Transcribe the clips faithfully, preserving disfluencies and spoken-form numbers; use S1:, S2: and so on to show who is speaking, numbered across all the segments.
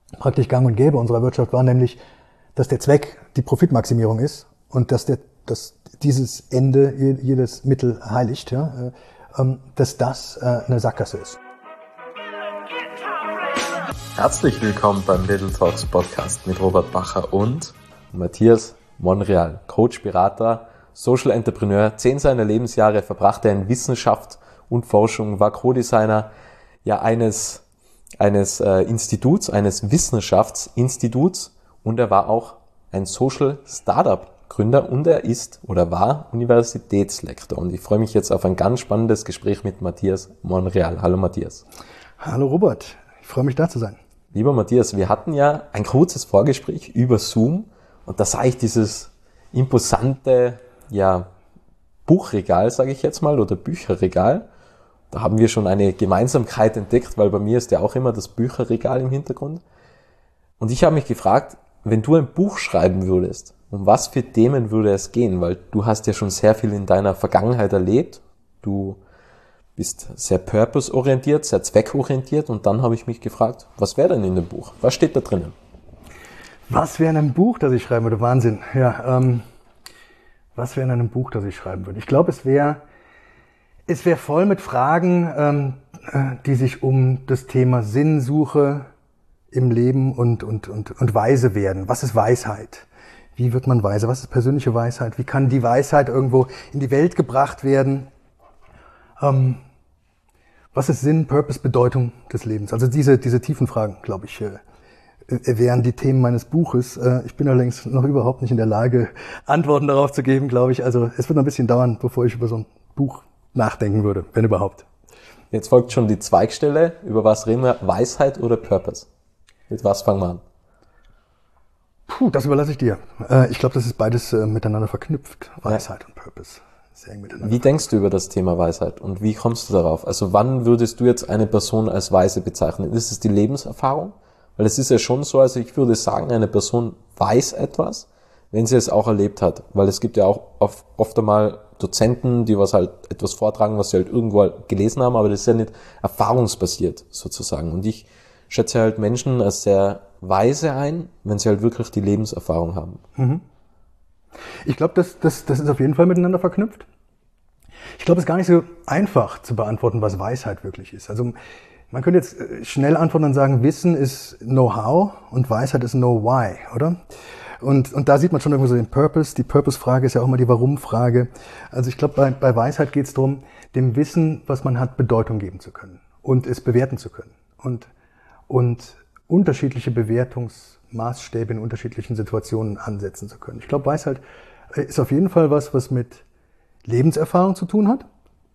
S1: praktisch gang und gäbe unserer Wirtschaft war, nämlich, dass der Zweck die Profitmaximierung ist und dass, der, dass dieses Ende jedes Mittel heiligt, ja, dass das eine Sackgasse ist.
S2: Herzlich willkommen beim Little Talks Podcast mit Robert Bacher und Matthias Monreal, Coach, Berater, Social Entrepreneur. Zehn seiner Lebensjahre verbrachte er in Wissenschaft und Forschung, war Co-Designer ja eines, eines äh, Instituts, eines Wissenschaftsinstituts und er war auch ein Social Startup Gründer und er ist oder war Universitätslektor. Und ich freue mich jetzt auf ein ganz spannendes Gespräch mit Matthias Monreal. Hallo Matthias.
S1: Hallo Robert, ich freue mich da zu sein.
S2: Lieber Matthias, wir hatten ja ein kurzes Vorgespräch über Zoom und da sah ich dieses imposante ja, Buchregal, sage ich jetzt mal, oder Bücherregal. Da haben wir schon eine Gemeinsamkeit entdeckt, weil bei mir ist ja auch immer das Bücherregal im Hintergrund. Und ich habe mich gefragt, wenn du ein Buch schreiben würdest, um was für Themen würde es gehen? Weil du hast ja schon sehr viel in deiner Vergangenheit erlebt. Du bist sehr purpose-orientiert, sehr zweckorientiert und dann habe ich mich gefragt, was wäre denn in dem Buch? Was steht da drinnen?
S1: Was wäre in einem Buch, das ich schreiben würde? Wahnsinn. Ja, ähm, was wäre in einem Buch, das ich schreiben würde? Ich glaube, es wäre es wäre voll mit Fragen, ähm, die sich um das Thema Sinnsuche im Leben und, und, und, und weise werden. Was ist Weisheit? Wie wird man weise? Was ist persönliche Weisheit? Wie kann die Weisheit irgendwo in die Welt gebracht werden? Ähm, was ist Sinn, Purpose, Bedeutung des Lebens? Also diese, diese tiefen Fragen, glaube ich, äh, wären die Themen meines Buches. Äh, ich bin allerdings noch überhaupt nicht in der Lage, Antworten darauf zu geben, glaube ich. Also es wird noch ein bisschen dauern, bevor ich über so ein Buch nachdenken würde, wenn überhaupt.
S2: Jetzt folgt schon die Zweigstelle. Über was reden wir? Weisheit oder Purpose? Mit was fangen wir an?
S1: Puh, das überlasse ich dir. Äh, ich glaube, das ist beides äh, miteinander verknüpft. Weisheit ja. und Purpose. Sehr eng miteinander.
S2: Wie denkst du über das Thema Weisheit und wie kommst du darauf? Also wann würdest du jetzt eine Person als weise bezeichnen? Ist es die Lebenserfahrung? Weil es ist ja schon so, also ich würde sagen, eine Person weiß etwas, wenn sie es auch erlebt hat. Weil es gibt ja auch oft, oft einmal Dozenten, die was halt etwas vortragen, was sie halt irgendwo gelesen haben, aber das ist ja nicht erfahrungsbasiert sozusagen. Und ich schätze halt Menschen als sehr weise ein, wenn sie halt wirklich die Lebenserfahrung haben.
S1: Mhm. Ich glaube, das, das, das ist auf jeden Fall miteinander verknüpft. Ich glaube, es ist gar nicht so einfach zu beantworten, was Weisheit wirklich ist. Also man könnte jetzt schnell antworten und sagen, Wissen ist Know-how und Weisheit ist Know-why, oder? Und, und da sieht man schon irgendwie so den Purpose. Die Purpose-Frage ist ja auch immer die Warum-Frage. Also ich glaube, bei, bei Weisheit geht es darum, dem Wissen, was man hat, Bedeutung geben zu können und es bewerten zu können. Und, und unterschiedliche Bewertungsmaßstäbe in unterschiedlichen Situationen ansetzen zu können. Ich glaube, Weisheit ist auf jeden Fall was, was mit Lebenserfahrung zu tun hat.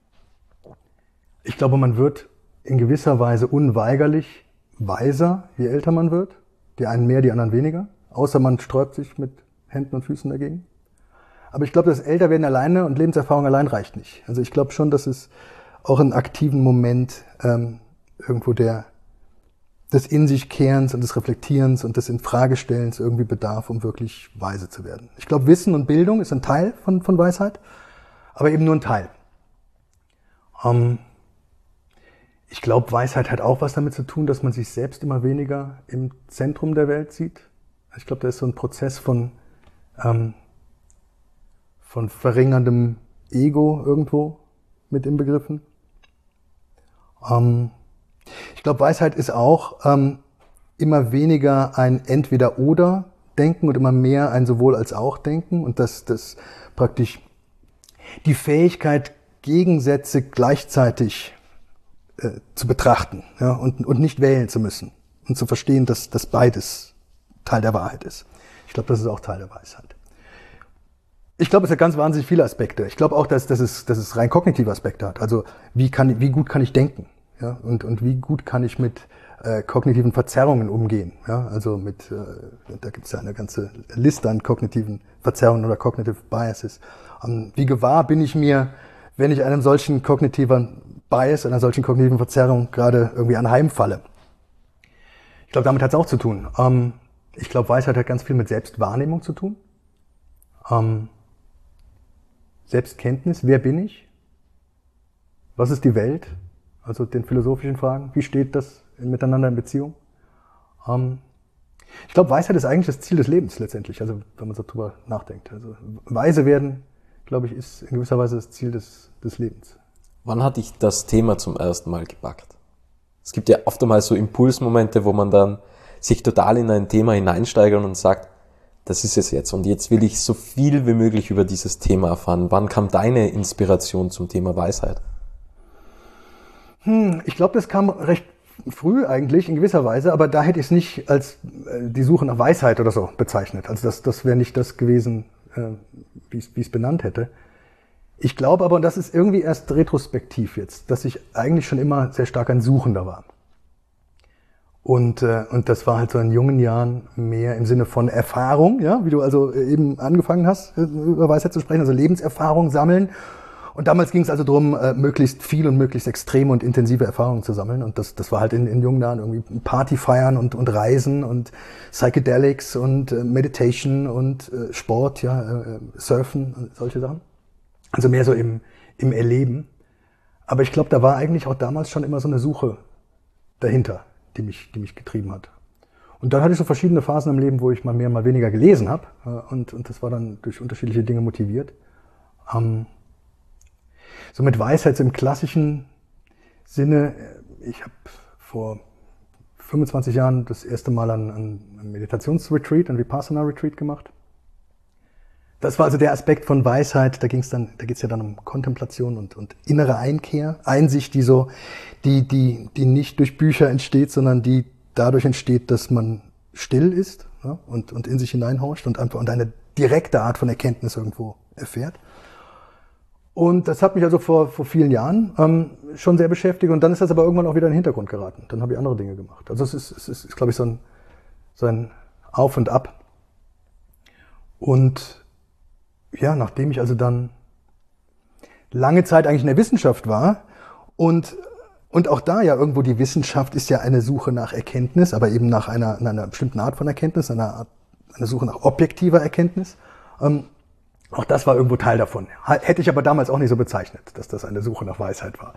S1: Ich glaube, man wird in gewisser Weise unweigerlich weiser, je älter man wird. Die einen mehr, die anderen weniger. Außer man sträubt sich mit Händen und Füßen dagegen. Aber ich glaube, das Älterwerden alleine und Lebenserfahrung allein reicht nicht. Also ich glaube schon, dass es auch einen aktiven Moment ähm, irgendwo der des in sich Kehrens und des Reflektierens und des Infragestellens irgendwie bedarf, um wirklich weise zu werden. Ich glaube, Wissen und Bildung ist ein Teil von, von Weisheit, aber eben nur ein Teil. Ähm, ich glaube, Weisheit hat auch was damit zu tun, dass man sich selbst immer weniger im Zentrum der Welt sieht. Ich glaube, da ist so ein Prozess von, ähm, von verringerndem Ego irgendwo mit inbegriffen. Ähm, ich glaube, Weisheit ist auch ähm, immer weniger ein Entweder-Oder-Denken und immer mehr ein Sowohl-als-auch-Denken und dass das praktisch die Fähigkeit, Gegensätze gleichzeitig äh, zu betrachten, ja, und, und nicht wählen zu müssen und zu verstehen, dass das beides Teil der Wahrheit ist. Ich glaube, das ist auch Teil der Weisheit. Ich glaube, es hat ganz wahnsinnig viele Aspekte. Ich glaube auch, dass, dass, es, dass es rein kognitive Aspekte hat. Also wie, kann, wie gut kann ich denken? Ja? Und, und wie gut kann ich mit äh, kognitiven Verzerrungen umgehen? Ja? Also mit, äh, da gibt es ja eine ganze Liste an kognitiven Verzerrungen oder Cognitive Biases. Um, wie gewahr bin ich mir, wenn ich einem solchen kognitiven Bias, einer solchen kognitiven Verzerrung gerade irgendwie anheimfalle? Ich glaube, damit hat es auch zu tun. Um, Ich glaube, Weisheit hat ganz viel mit Selbstwahrnehmung zu tun. Ähm, Selbstkenntnis, wer bin ich? Was ist die Welt? Also den philosophischen Fragen. Wie steht das miteinander in Beziehung? Ähm, Ich glaube, Weisheit ist eigentlich das Ziel des Lebens letztendlich, also wenn man so drüber nachdenkt. Also weise werden, glaube ich, ist in gewisser Weise das Ziel des, des Lebens.
S2: Wann hat dich das Thema zum ersten Mal gepackt? Es gibt ja oft einmal so Impulsmomente, wo man dann sich total in ein Thema hineinsteigert und sagt, das ist es jetzt und jetzt will ich so viel wie möglich über dieses Thema erfahren. Wann kam deine Inspiration zum Thema Weisheit?
S1: Hm, ich glaube, das kam recht früh eigentlich in gewisser Weise, aber da hätte ich es nicht als äh, die Suche nach Weisheit oder so bezeichnet. Also das, das wäre nicht das gewesen, äh, wie ich es benannt hätte. Ich glaube aber, und das ist irgendwie erst retrospektiv jetzt, dass ich eigentlich schon immer sehr stark ein Suchender war. Und, äh, und das war halt so in jungen Jahren mehr im Sinne von Erfahrung, ja, wie du also eben angefangen hast, über Weisheit zu sprechen, also Lebenserfahrung sammeln. Und damals ging es also darum, äh, möglichst viel und möglichst extreme und intensive Erfahrungen zu sammeln. Und das, das war halt in, in jungen Jahren irgendwie Party feiern und, und Reisen und Psychedelics und äh, Meditation und äh, Sport, ja, äh, Surfen und solche Sachen. Also mehr so im, im Erleben. Aber ich glaube, da war eigentlich auch damals schon immer so eine Suche dahinter, die mich, die mich getrieben hat. Und dann hatte ich so verschiedene Phasen im Leben, wo ich mal mehr, mal weniger gelesen habe. Äh, und, und das war dann durch unterschiedliche Dinge motiviert. Ähm, So mit Weisheit im klassischen Sinne, ich habe vor fünfundzwanzig Jahren das erste Mal einen, einen Meditationsretreat, einen Vipassana-Retreat gemacht. Das war also der Aspekt von Weisheit, da ging's dann, da geht's ja dann um Kontemplation und, und innere Einkehr, Einsicht, die so, die, die, die nicht durch Bücher entsteht, sondern die dadurch entsteht, dass man still ist, ja, und, und in sich hineinhorcht und einfach und eine direkte Art von Erkenntnis irgendwo erfährt. Und das hat mich also vor, vor vielen Jahren ähm, schon sehr beschäftigt und dann ist das aber irgendwann auch wieder in den Hintergrund geraten. Dann habe ich andere Dinge gemacht. Also es ist, es ist, ist glaube ich, so ein, so ein Auf und Ab. Und ja, nachdem ich also dann lange Zeit eigentlich in der Wissenschaft war und, und auch da ja irgendwo die Wissenschaft ist ja eine Suche nach Erkenntnis, aber eben nach einer, nach einer bestimmten Art von Erkenntnis, einer Art, eine Suche nach objektiver Erkenntnis. Ähm, Auch das war irgendwo Teil davon. Hätte ich aber damals auch nicht so bezeichnet, dass das eine Suche nach Weisheit war.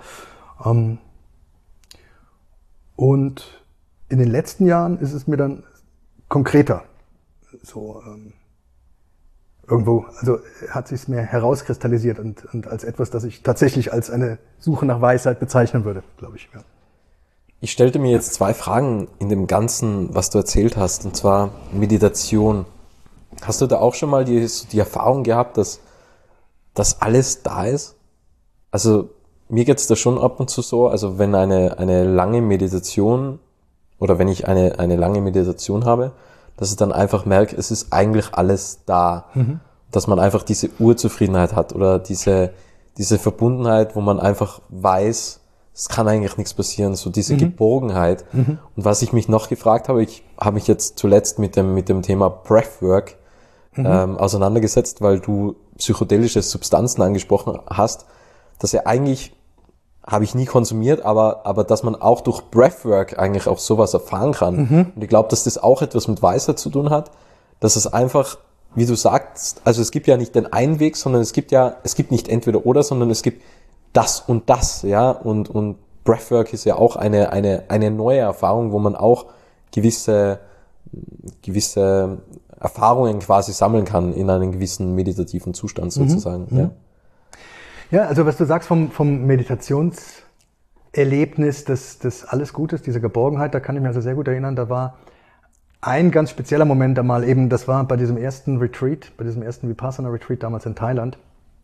S1: Und in den letzten Jahren ist es mir dann konkreter. So irgendwo, also hat sich es mir herauskristallisiert und, und als etwas, das ich tatsächlich als eine Suche nach Weisheit bezeichnen würde, glaube ich. Ja.
S2: Ich stellte mir jetzt zwei Fragen in dem Ganzen, was du erzählt hast, und zwar Meditation. Hast du da auch schon mal die, die Erfahrung gehabt, dass, dass alles da ist? Also mir geht's da schon ab und zu so, also wenn eine, eine lange Meditation oder wenn ich eine, eine lange Meditation habe, dass ich dann einfach merke, es ist eigentlich alles da. Mhm. Dass man einfach diese Urzufriedenheit hat oder diese, diese Verbundenheit, wo man einfach weiß, es kann eigentlich nichts passieren, so diese mhm. Geborgenheit. Mhm. Und was ich mich noch gefragt habe, ich habe mich jetzt zuletzt mit dem, mit dem Thema Breathwork mhm. ähm, auseinandergesetzt, weil du psychedelische Substanzen angesprochen hast, dass ja eigentlich, habe ich nie konsumiert, aber, aber dass man auch durch Breathwork eigentlich auch sowas erfahren kann. Mhm. Und ich glaube, dass das auch etwas mit Weisheit zu tun hat, dass es einfach, wie du sagst, also es gibt ja nicht den einen Weg, sondern es gibt ja, es gibt nicht entweder oder, sondern es gibt das und das, ja, und, und Breathwork ist ja auch eine, eine, eine neue Erfahrung, wo man auch gewisse, gewisse Erfahrungen quasi sammeln kann in einem gewissen meditativen Zustand sozusagen,
S1: mhm.
S2: ja.
S1: Ja, also was du sagst vom, vom Meditationserlebnis des, des Alles Gutes, dieser Geborgenheit, da kann ich mich also sehr gut erinnern, da war ein ganz spezieller Moment einmal eben, das war bei diesem ersten Retreat, bei diesem ersten Vipassana-Retreat damals in Thailand.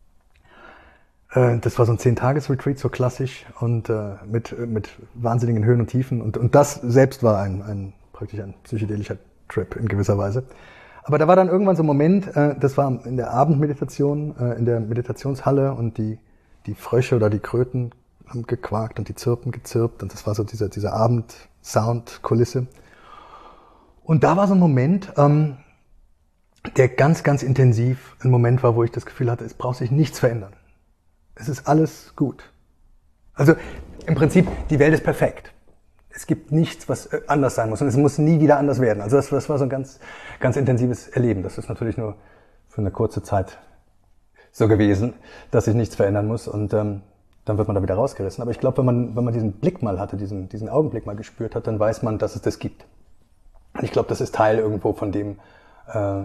S1: Das war so ein zehn-Tages-Retreat, so klassisch und äh, mit, mit wahnsinnigen Höhen und Tiefen und, und das selbst war ein, ein praktisch ein psychedelischer Trip in gewisser Weise. Aber da war dann irgendwann so ein Moment, äh, das war in der Abendmeditation, äh, in der Meditationshalle und die, die Frösche oder die Kröten haben gequakt und die Zirpen gezirpt und das war so diese, diese Abend-Sound-Kulisse. Und da war so ein Moment, ähm, der ganz, ganz intensiv ein Moment war, wo ich das Gefühl hatte, es braucht sich nichts verändern. Es ist alles gut. Also im Prinzip, die Welt ist perfekt. Es gibt nichts, was anders sein muss und es muss nie wieder anders werden. Also das, das war so ein ganz, ganz intensives Erleben. Das ist natürlich nur für eine kurze Zeit so gewesen, dass sich nichts verändern muss und ähm, dann wird man da wieder rausgerissen. Aber ich glaube, wenn man, wenn man diesen Blick mal hatte, diesen, diesen Augenblick mal gespürt hat, dann weiß man, dass es das gibt. Und ich glaube, das ist Teil irgendwo von dem, äh,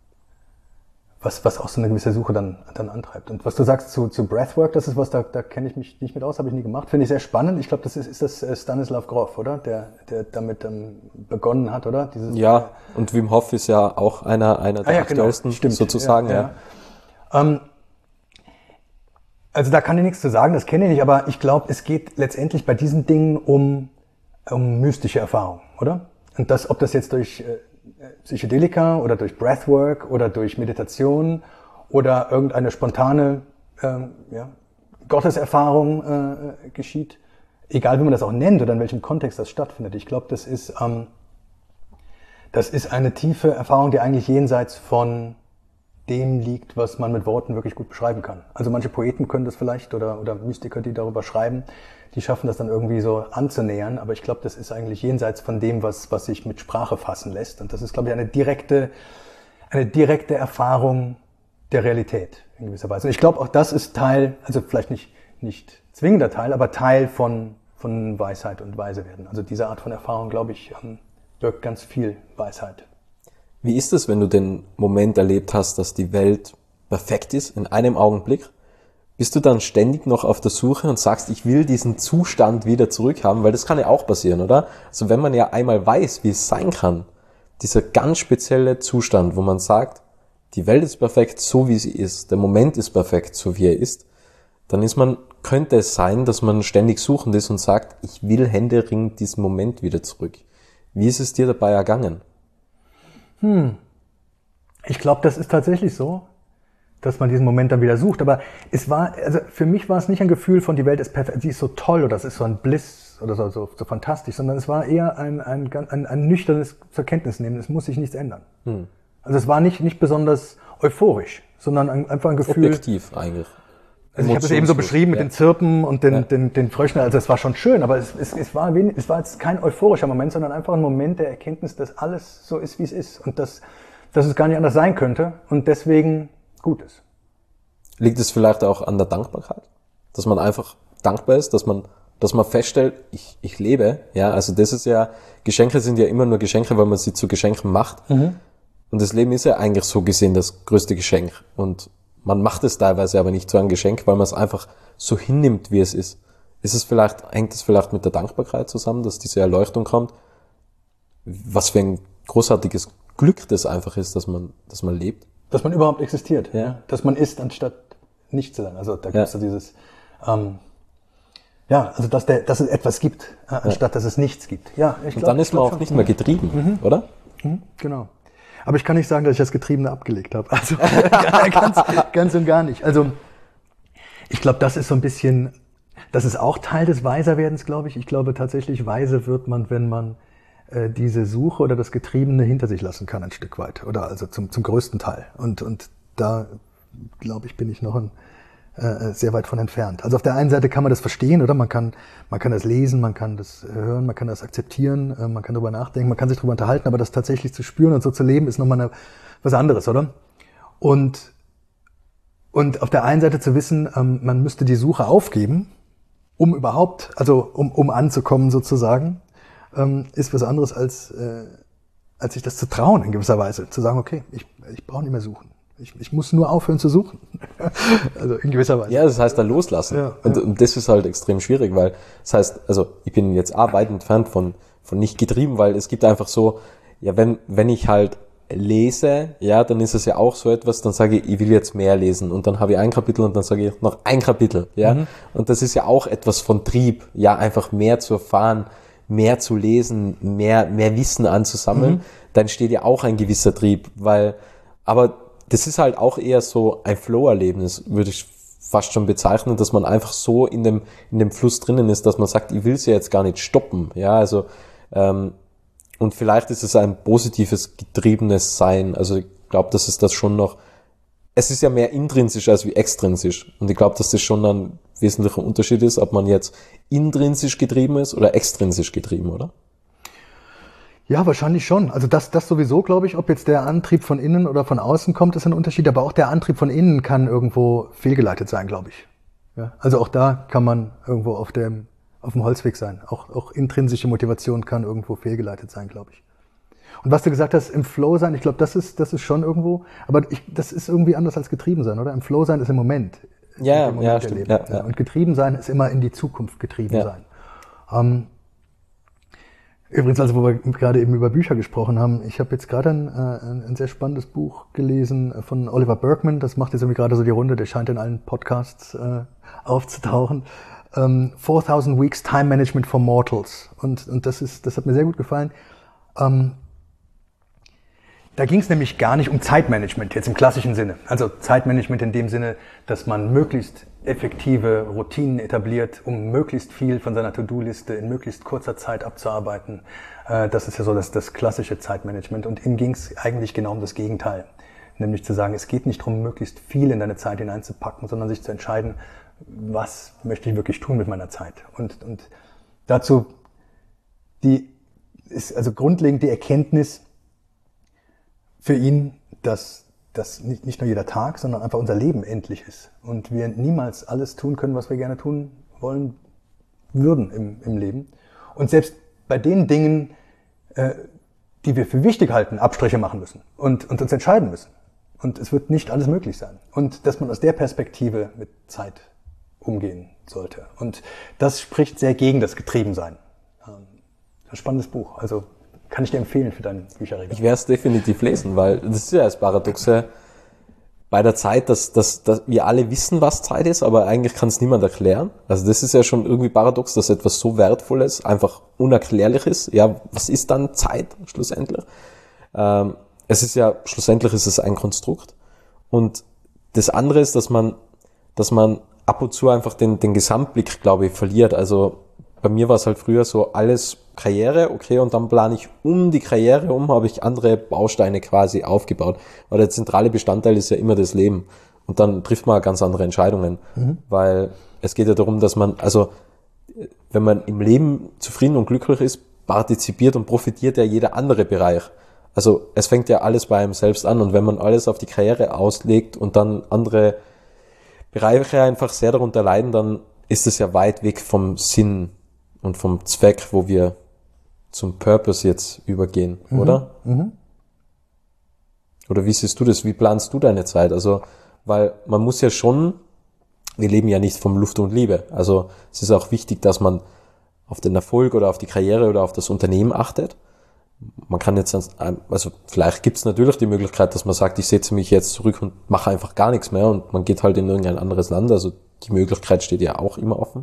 S1: was, was auch so eine gewisse Suche dann, dann antreibt. Und was du sagst zu, zu Breathwork, das ist was, da, da kenne ich mich nicht mit aus, habe ich nie gemacht, finde ich sehr spannend. Ich glaube, das ist, ist das Stanislav Grof, oder? Der, der damit ähm, begonnen hat, oder?
S2: Dieses, ja, und Wim Hof ist ja auch einer, einer der ah, ja, aktuellsten, genau. sozusagen. Ja, ja.
S1: Ja. Ähm, also da kann ich nichts zu sagen, das kenne ich nicht, aber ich glaube, es geht letztendlich bei diesen Dingen um, um mystische Erfahrungen, oder? Und das, ob das jetzt durch äh, Psychedelika oder durch Breathwork oder durch Meditation oder irgendeine spontane ähm, ja, Gotteserfahrung äh, geschieht, egal wie man das auch nennt oder in welchem Kontext das stattfindet. Ich glaube, das ist ähm, das ist eine tiefe Erfahrung, die eigentlich jenseits von dem liegt, was man mit Worten wirklich gut beschreiben kann. Also manche Poeten können das vielleicht oder oder Mystiker, die darüber schreiben, die schaffen das dann irgendwie so anzunähern, aber ich glaube, das ist eigentlich jenseits von dem, was was sich mit Sprache fassen lässt. Und das ist, glaube ich, eine direkte eine direkte Erfahrung der Realität in gewisser Weise. Und ich glaube, auch das ist Teil, also vielleicht nicht nicht zwingender Teil, aber Teil von von Weisheit und Weisewerden. Also diese Art von Erfahrung, glaube ich, birgt ganz viel Weisheit.
S2: Wie ist es, wenn du den Moment erlebt hast, dass die Welt perfekt ist, in einem Augenblick? Bist du dann ständig noch auf der Suche und sagst, ich will diesen Zustand wieder zurückhaben? Weil das kann ja auch passieren, oder? Also wenn man ja einmal weiß, wie es sein kann, dieser ganz spezielle Zustand, wo man sagt, die Welt ist perfekt, so wie sie ist, der Moment ist perfekt, so wie er ist, dann ist man, könnte es sein, dass man ständig suchend ist und sagt, ich will händeringend diesen Moment wieder zurück. Wie ist es dir dabei ergangen?
S1: Hm. Ich glaube, das ist tatsächlich so, dass man diesen Moment dann wieder sucht. Aber es war, also für mich war es nicht ein Gefühl von, die Welt ist perfekt, sie ist so toll oder es ist so ein Bliss oder so, so, so fantastisch, sondern es war eher ein, ein, ein, ein nüchternes zur Kenntnis nehmen. Es muss sich nichts ändern. Hm. Also es war nicht, nicht besonders euphorisch, sondern ein, einfach ein Gefühl.
S2: Objektiv eigentlich.
S1: Also ich habe es eben so beschrieben mit ja. den Zirpen und den, ja. den, den Fröschen. Also es war schon schön, aber es, es, es, war wenig, es war jetzt kein euphorischer Moment, sondern einfach ein Moment der Erkenntnis, dass alles so ist, wie es ist und dass, dass es gar nicht anders sein könnte und deswegen gut ist.
S2: Liegt es vielleicht auch an der Dankbarkeit? Dass man einfach dankbar ist, dass man, dass man feststellt, ich, ich lebe. Ja, also das ist ja, Geschenke sind ja immer nur Geschenke, weil man sie zu Geschenken macht. Mhm. Und das Leben ist ja eigentlich so gesehen das größte Geschenk. Und man macht es teilweise aber nicht zu einem Geschenk, weil man es einfach so hinnimmt, wie es ist. Ist es vielleicht, hängt es vielleicht mit der Dankbarkeit zusammen, dass diese Erleuchtung kommt? Was für ein großartiges Glück das einfach ist, dass man, dass man lebt.
S1: Dass man überhaupt existiert. Ja. Dass man ist, anstatt nicht zu sein. Also da gibt es ja. so dieses, ähm, ja, also dass, der, dass es etwas gibt, äh, anstatt ja. dass es nichts gibt. Ja,
S2: ich glaub, Und dann ist man auch schon. nicht mehr getrieben, mhm. oder?
S1: Mhm, genau. Aber ich kann nicht sagen, dass ich das Getriebene abgelegt habe. Also ganz, ganz und gar nicht. Also ich glaube, das ist so ein bisschen, das ist auch Teil des Weiserwerdens, glaube ich. Ich glaube tatsächlich, weise wird man, wenn man äh, diese Suche oder das Getriebene hinter sich lassen kann, ein Stück weit. Oder also zum, zum größten Teil. Und, und da, glaube ich, bin ich noch ein, äh, sehr weit von entfernt. Also auf der einen Seite kann man das verstehen, oder? Man kann, man kann das lesen, man kann das hören, man kann das akzeptieren, äh, man kann darüber nachdenken, man kann sich darüber unterhalten, aber das tatsächlich zu spüren und so zu leben, ist nochmal eine, was anderes, oder? Und, und auf der einen Seite zu wissen, ähm, man müsste die Suche aufgeben, um überhaupt, also um, um anzukommen sozusagen, ähm, ist was anderes als, äh, als sich das zu trauen in gewisser Weise. Zu sagen, okay, ich, ich brauche nicht mehr suchen. Ich, ich muss nur aufhören zu suchen. Also in gewisser Weise.
S2: Ja, das heißt dann loslassen. Ja, und, ja. und das ist halt extrem schwierig, weil das heißt, also ich bin jetzt auch weit entfernt von, von nicht getrieben, weil es gibt einfach so, ja, wenn, wenn ich halt lese, ja, dann ist es ja auch so etwas, dann sage ich, ich will jetzt mehr lesen und dann habe ich ein Kapitel und dann sage ich noch ein Kapitel, ja. Mhm. Und das ist ja auch etwas von Trieb, ja, einfach mehr zu erfahren, mehr zu lesen, mehr, mehr Wissen anzusammeln, mhm. dann steht ja auch ein gewisser Trieb, weil, aber das ist halt auch eher so ein Flow-Erlebnis, würde ich fast schon bezeichnen, dass man einfach so in dem in dem Fluss drinnen ist, dass man sagt, ich will es ja jetzt gar nicht stoppen. Ja, also ähm, und vielleicht ist es ein positives, getriebenes Sein. Also ich glaube, dass es das schon noch, es ist ja mehr intrinsisch als wie extrinsisch. Und ich glaube, dass das schon ein wesentlicher Unterschied ist, ob man jetzt intrinsisch getrieben ist oder extrinsisch getrieben, oder?
S1: Ja, wahrscheinlich schon. Also das, das sowieso, glaube ich, ob jetzt der Antrieb von innen oder von außen kommt, ist ein Unterschied. Aber auch der Antrieb von innen kann irgendwo fehlgeleitet sein, glaube ich. Ja, also auch da kann man irgendwo auf dem, auf dem Holzweg sein. Auch, auch intrinsische Motivation kann irgendwo fehlgeleitet sein, glaube ich. Und was du gesagt hast, im Flow sein, ich glaube, das ist, das ist schon irgendwo, aber ich, das ist irgendwie anders als getrieben sein, oder? Im Flow sein ist im Moment.
S2: Ja,
S1: Moment
S2: ja, stimmt. Ja, ja.
S1: Und getrieben sein ist immer in die Zukunft getrieben
S2: ja.
S1: sein. Ähm, übrigens, also wo wir gerade eben über Bücher gesprochen haben, ich habe jetzt gerade ein, ein, ein sehr spannendes Buch gelesen von Oliver Burkeman, das macht jetzt irgendwie gerade so die Runde, der scheint in allen Podcasts äh, aufzutauchen. Um, four thousand Weeks Time Management for Mortals. Und, und das ist, das hat mir sehr gut gefallen. Um, da ging es nämlich gar nicht um Zeitmanagement, jetzt im klassischen Sinne. Also Zeitmanagement in dem Sinne, dass man möglichst effektive Routinen etabliert, um möglichst viel von seiner To-Do-Liste in möglichst kurzer Zeit abzuarbeiten. Äh, das ist ja so das, das klassische Zeitmanagement. Und ihm ging es eigentlich genau um das Gegenteil. Nämlich zu sagen, es geht nicht darum, möglichst viel in deine Zeit hineinzupacken, sondern sich zu entscheiden, was möchte ich wirklich tun mit meiner Zeit? Und, und dazu die ist also grundlegend die Erkenntnis für ihn, dass, dass nicht, nicht nur jeder Tag, sondern einfach unser Leben endlich ist. Und wir niemals alles tun können, was wir gerne tun wollen würden im, im Leben. Und selbst bei den Dingen, äh, die wir für wichtig halten, Abstriche machen müssen und, und uns entscheiden müssen. Und es wird nicht alles möglich sein. Und dass man aus der Perspektive mit Zeit umgehen sollte. Und das spricht sehr gegen das Getriebensein. Ein spannendes Buch. Also kann ich dir empfehlen für dein Bücherregal.
S2: Ich werde es definitiv lesen, weil das ist ja das Paradoxe bei der Zeit, dass, dass, dass wir alle wissen, was Zeit ist, aber eigentlich kann es niemand erklären. Also das ist ja schon irgendwie paradox, dass etwas so Wertvolles einfach unerklärlich ist. Ja, was ist dann Zeit schlussendlich? Ähm, es ist ja, schlussendlich ist es ein Konstrukt. Und das andere ist, dass man, dass man ab und zu einfach den, den Gesamtblick, glaube ich, verliert. Also bei mir war es halt früher so alles Karriere, okay, und dann plane ich um die Karriere um, habe ich andere Bausteine quasi aufgebaut. Aber der zentrale Bestandteil ist ja immer das Leben. Und dann trifft man ganz andere Entscheidungen. Mhm. Weil es geht ja darum, dass man, also wenn man im Leben zufrieden und glücklich ist, partizipiert und profitiert ja jeder andere Bereich. Also es fängt ja alles bei einem selbst an. Und wenn man alles auf die Karriere auslegt und dann andere Bereiche einfach sehr darunter leiden, dann ist es ja weit weg vom Sinn und vom Zweck, wo wir zum Purpose jetzt übergehen, mhm. oder? Mhm. Oder wie siehst du das? Wie planst du deine Zeit? Also, weil man muss ja schon, wir leben ja nicht vom Luft und Liebe. Also es ist auch wichtig, dass man auf den Erfolg oder auf die Karriere oder auf das Unternehmen achtet. Man kann jetzt, also vielleicht gibt es natürlich die Möglichkeit, dass man sagt, ich setze mich jetzt zurück und mache einfach gar nichts mehr und man geht halt in irgendein anderes Land. Also die Möglichkeit steht ja auch immer offen.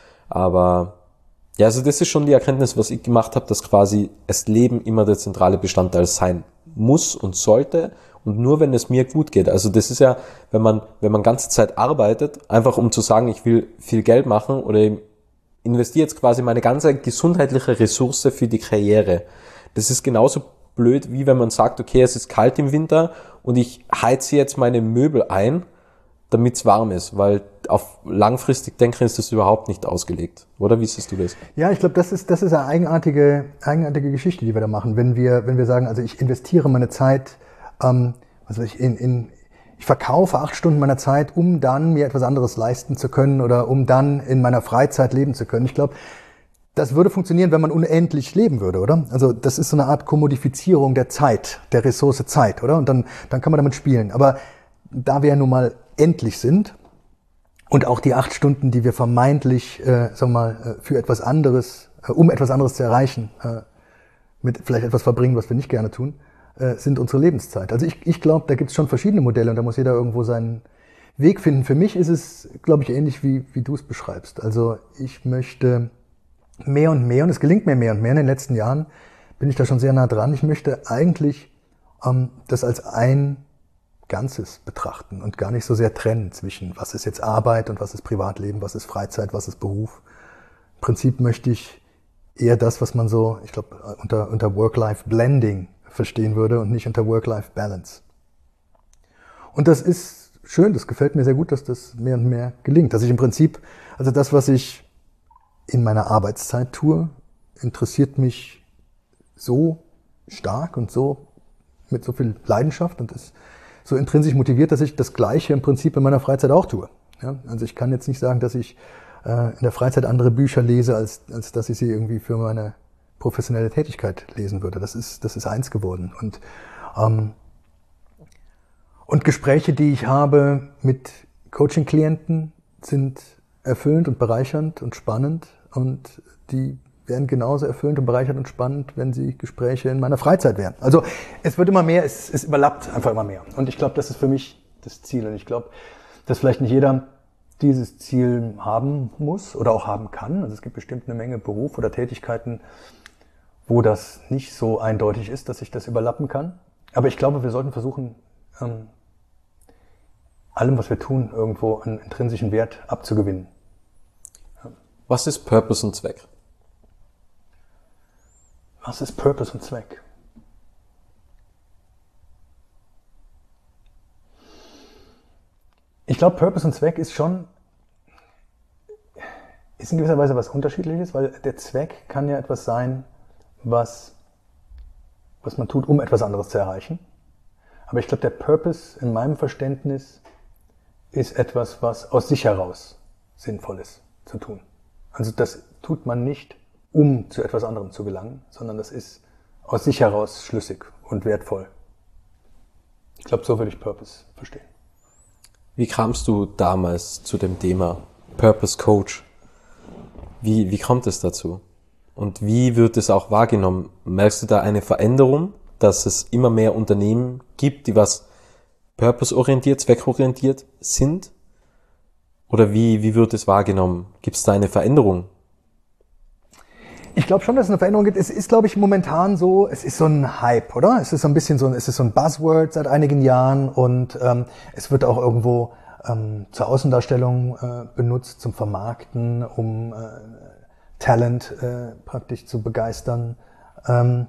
S2: Aber ja, also das ist schon die Erkenntnis, was ich gemacht habe, dass quasi das Leben immer der zentrale Bestandteil sein muss und sollte und nur wenn es mir gut geht. Also das ist ja, wenn man wenn man ganze Zeit arbeitet, einfach um zu sagen, ich will viel Geld machen oder ich investiere jetzt quasi meine ganze gesundheitliche Ressource für die Karriere. Das ist genauso blöd, wie wenn man sagt, okay, es ist kalt im Winter und ich heize jetzt meine Möbel ein, damit es warm ist, weil auf langfristig denken ist das überhaupt nicht ausgelegt. Oder wie siehst du das?
S1: Ja, ich glaube, das ist das ist eine eigenartige eigenartige Geschichte, die wir da machen, wenn wir wenn wir sagen, also ich investiere meine Zeit, ähm, also ich in in ich verkaufe acht Stunden meiner Zeit, um dann mir etwas anderes leisten zu können oder um dann in meiner Freizeit leben zu können. Ich glaube, das würde funktionieren, wenn man unendlich leben würde, oder? Also das ist so eine Art Kommodifizierung der Zeit, der Ressource Zeit, oder? Und dann dann kann man damit spielen. Aber da wir ja nun mal endlich sind und auch die acht Stunden, die wir vermeintlich, äh, sagen wir mal, für etwas anderes, äh, um etwas anderes zu erreichen, äh, mit vielleicht etwas verbringen, was wir nicht gerne tun, äh, sind unsere Lebenszeit. Also ich, ich glaube, da gibt es schon verschiedene Modelle und da muss jeder irgendwo seinen Weg finden. Für mich ist es, glaube ich, ähnlich wie wie du es beschreibst. Also ich möchte mehr und mehr, und es gelingt mir mehr und mehr in den letzten Jahren, bin ich da schon sehr nah dran. Ich möchte eigentlich ähm, das als ein Ganzes betrachten und gar nicht so sehr trennen zwischen, was ist jetzt Arbeit und was ist Privatleben, was ist Freizeit, was ist Beruf. Im Prinzip möchte ich eher das, was man so, ich glaube, unter, unter Work-Life-Blending verstehen würde und nicht unter Work-Life-Balance. Und das ist schön, das gefällt mir sehr gut, dass das mehr und mehr gelingt. Dass ich im Prinzip, also das, was ich in meiner Arbeitszeit tue, interessiert mich so stark und so mit so viel Leidenschaft und ist so intrinsisch motiviert, dass ich das Gleiche im Prinzip in meiner Freizeit auch tue. Ja, also ich kann jetzt nicht sagen, dass ich äh, in der Freizeit andere Bücher lese, als, als dass ich sie irgendwie für meine professionelle Tätigkeit lesen würde. Das ist, das ist eins geworden. Und, ähm, und Gespräche, die ich habe mit Coaching-Klienten, sind erfüllend und bereichernd und spannend. Und die wären genauso erfüllend und bereichernd und spannend, wenn sie Gespräche in meiner Freizeit wären. Also es wird immer mehr, es, es überlappt einfach immer mehr. Und ich glaube, das ist für mich das Ziel. Und ich glaube, dass vielleicht nicht jeder dieses Ziel haben muss oder auch haben kann. Also es gibt bestimmt eine Menge Berufe oder Tätigkeiten, wo das nicht so eindeutig ist, dass sich das überlappen kann. Aber ich glaube, wir sollten versuchen, ähm, allem, was wir tun, irgendwo einen intrinsischen Wert abzugewinnen. Ja.
S2: Was ist Purpose und Zweck?
S1: Was ist Purpose und Zweck? Ich glaube, Purpose und Zweck ist schon, ist in gewisser Weise was Unterschiedliches, weil der Zweck kann ja etwas sein, was, was man tut, um etwas anderes zu erreichen. Aber ich glaube, der Purpose in meinem Verständnis ist etwas, was aus sich heraus sinnvoll ist zu tun. Also das tut man nicht, um zu etwas anderem zu gelangen, sondern das ist aus sich heraus schlüssig und wertvoll. Ich glaube, so würde ich Purpose verstehen.
S2: Wie kamst du damals zu dem Thema Purpose Coach? Wie, wie kommt es dazu? Und wie wird es auch wahrgenommen? Merkst du da eine Veränderung, dass es immer mehr Unternehmen gibt, die was purpose-orientiert, zweckorientiert sind? Oder wie, wie wird es wahrgenommen? Gibt es da eine Veränderung?
S1: Ich glaube schon, dass es eine Veränderung gibt. Es ist, glaube ich, momentan so, es ist so ein Hype, oder? Es ist so ein bisschen so ein, es ist so ein Buzzword seit einigen Jahren und ähm, es wird auch irgendwo ähm, zur Außendarstellung äh, benutzt, zum Vermarkten, um äh, Talent äh, praktisch zu begeistern. Ähm,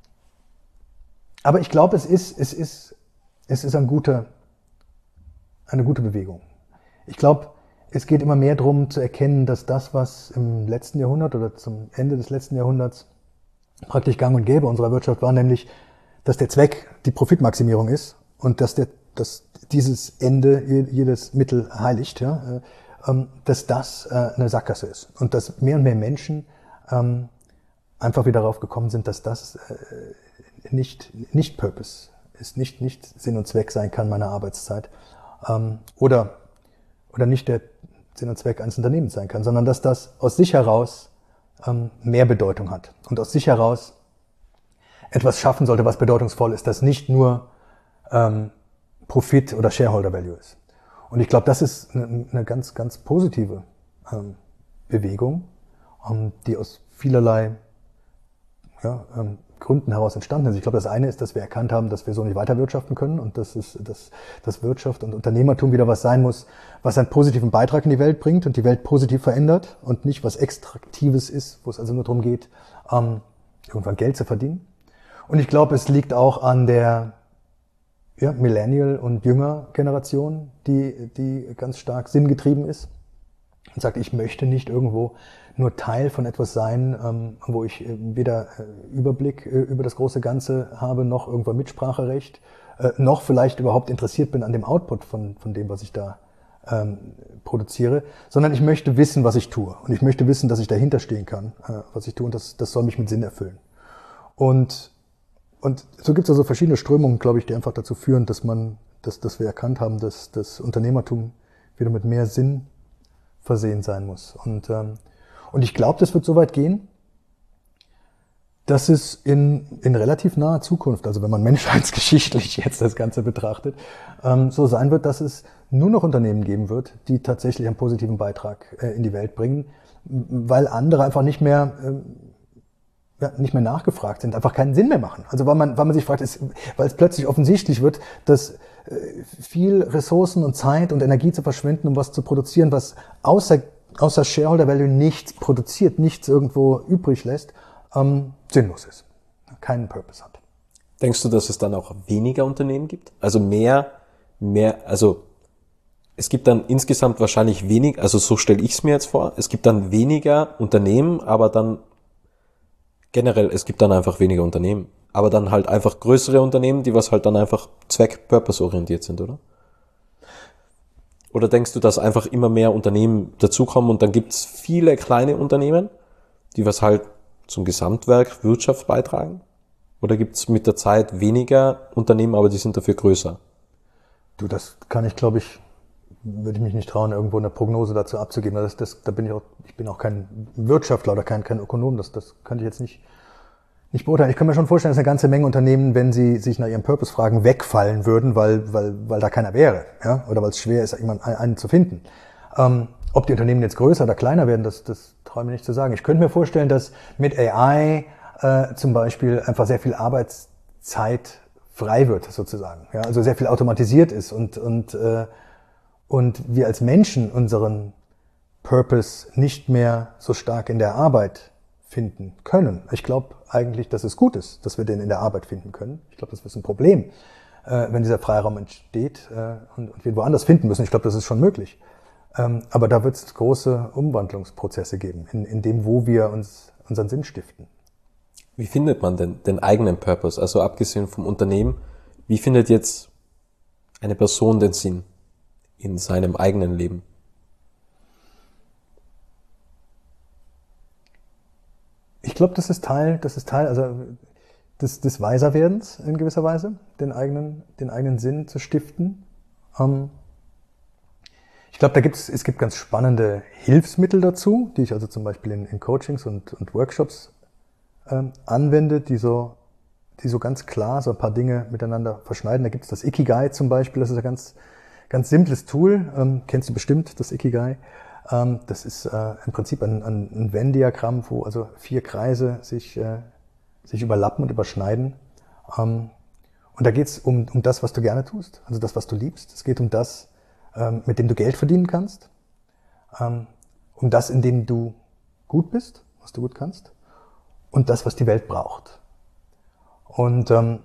S1: aber ich glaube, es ist, es ist, es ist ein guter, eine gute Bewegung. Ich glaube, es geht immer mehr darum zu erkennen, dass das, was im letzten Jahrhundert oder zum Ende des letzten Jahrhunderts praktisch gang und gäbe unserer Wirtschaft war, nämlich, dass der Zweck die Profitmaximierung ist und dass, der, dass dieses Ende jedes Mittel heiligt, ja, äh, dass das äh, eine Sackgasse ist und dass mehr und mehr Menschen ähm, einfach wieder darauf gekommen sind, dass das äh, nicht, nicht Purpose ist, nicht, nicht Sinn und Zweck sein kann meiner Arbeitszeit ähm, oder, oder nicht der Sinn und Zweck eines Unternehmens sein kann, sondern dass das aus sich heraus ähm, mehr Bedeutung hat und aus sich heraus etwas schaffen sollte, was bedeutungsvoll ist, das nicht nur ähm, Profit oder Shareholder Value ist. Und ich glaube, das ist eine, eine ganz, ganz positive ähm, Bewegung, ähm, die aus vielerlei ja, ähm, Gründen heraus entstanden ist. Ich glaube, das eine ist, dass wir erkannt haben, dass wir so nicht weiterwirtschaften können und dass, es, dass, dass Wirtschaft und Unternehmertum wieder was sein muss, was einen positiven Beitrag in die Welt bringt und die Welt positiv verändert und nicht was Extraktives ist, wo es also nur darum geht, ähm, irgendwann Geld zu verdienen. Und ich glaube, es liegt auch an der ja, Millennial- und Jünger-Generation, die, die ganz stark sinngetrieben ist und sagt, ich möchte nicht irgendwo nur Teil von etwas sein, ähm, wo ich weder äh, Überblick äh, über das große Ganze habe, noch irgendwann Mitspracherecht, äh, noch vielleicht überhaupt interessiert bin an dem Output von, von dem, was ich da ähm, produziere, sondern ich möchte wissen, was ich tue. Und ich möchte wissen, dass ich dahinter stehen kann, äh, was ich tue. Und das, das soll mich mit Sinn erfüllen. Und, und so gibt es also verschiedene Strömungen, glaube ich, die einfach dazu führen, dass man, dass, dass wir erkannt haben, dass das Unternehmertum wieder mit mehr Sinn versehen sein muss. Und ähm, Und ich glaube, das wird so weit gehen, dass es in, in relativ naher Zukunft, also wenn man menschheitsgeschichtlich jetzt das Ganze betrachtet, ähm, so sein wird, dass es nur noch Unternehmen geben wird, die tatsächlich einen positiven Beitrag äh, in die Welt bringen, weil andere einfach nicht mehr, ähm, ja, nicht mehr nachgefragt sind, einfach keinen Sinn mehr machen. Also weil man, weil man sich fragt, ist, weil es plötzlich offensichtlich wird, dass äh, viel Ressourcen und Zeit und Energie zu verschwenden, um was zu produzieren, was außer außer Shareholder Value nichts produziert, nichts irgendwo übrig lässt, ähm, sinnlos ist, keinen Purpose hat.
S2: Denkst du, dass es dann auch weniger Unternehmen gibt? Also mehr, mehr, also es gibt dann insgesamt wahrscheinlich wenig, also so stelle ich es mir jetzt vor, es gibt dann weniger Unternehmen, aber dann generell, es gibt dann einfach weniger Unternehmen, aber dann halt einfach größere Unternehmen, die was halt dann einfach Zweck-Purpose-orientiert sind, oder? Oder denkst du, dass einfach immer mehr Unternehmen dazukommen und dann gibt's viele kleine Unternehmen, die was halt zum Gesamtwerk Wirtschaft beitragen? Oder gibt es mit der Zeit weniger Unternehmen, aber die sind dafür größer?
S1: Du, das kann ich, glaube ich, würde ich mich nicht trauen, irgendwo eine Prognose dazu abzugeben. Das, das, da bin ich auch, ich bin auch kein Wirtschaftler oder kein, kein Ökonom. Das, das könnte ich jetzt nicht, nicht beurteilen. Ich kann mir schon vorstellen, dass eine ganze Menge Unternehmen, wenn sie sich nach ihrem Purpose fragen, wegfallen würden, weil, weil, weil da keiner wäre, ja, oder weil es schwer ist, jemanden einen zu finden. Ähm, ob die Unternehmen jetzt größer oder kleiner werden, das, das traue ich mir nicht zu sagen. Ich könnte mir vorstellen, dass mit A I äh, zum Beispiel einfach sehr viel Arbeitszeit frei wird, sozusagen. Ja, also sehr viel automatisiert ist und, und, äh, und wir als Menschen unseren Purpose nicht mehr so stark in der Arbeit finden können. Ich glaube eigentlich, dass es gut ist, dass wir den in der Arbeit finden können. Ich glaube, das ist ein Problem, äh, wenn dieser Freiraum entsteht äh, und, und wir ihn woanders finden müssen. Ich glaube, das ist schon möglich. Ähm, aber da wird es große Umwandlungsprozesse geben, in, in dem, wo wir uns unseren Sinn stiften.
S2: Wie findet man denn den eigenen Purpose? Also abgesehen vom Unternehmen, wie findet jetzt eine Person den Sinn in seinem eigenen Leben?
S1: Ich glaube, das ist Teil, das ist Teil, also des, des Weiserwerdens in gewisser Weise, den eigenen, den eigenen Sinn zu stiften. Ähm, ich glaube, da gibt's, es gibt ganz spannende Hilfsmittel dazu, die ich also zum Beispiel in, in Coachings und, und Workshops ähm, anwende, die so, die so ganz klar so ein paar Dinge miteinander verschneiden. Da gibt es das Ikigai zum Beispiel, das ist ein ganz, ganz simples Tool, ähm, kennst du bestimmt, das Ikigai. Ähm, das ist äh, im Prinzip ein, ein, ein Venn-Diagramm, wo also vier Kreise sich, äh, sich überlappen und überschneiden. Ähm, und da geht es um, um das, was du gerne tust, also das, was du liebst. Es geht um das, ähm, mit dem du Geld verdienen kannst, ähm, um das, in dem du gut bist, was du gut kannst, und das, was die Welt braucht. Und ähm,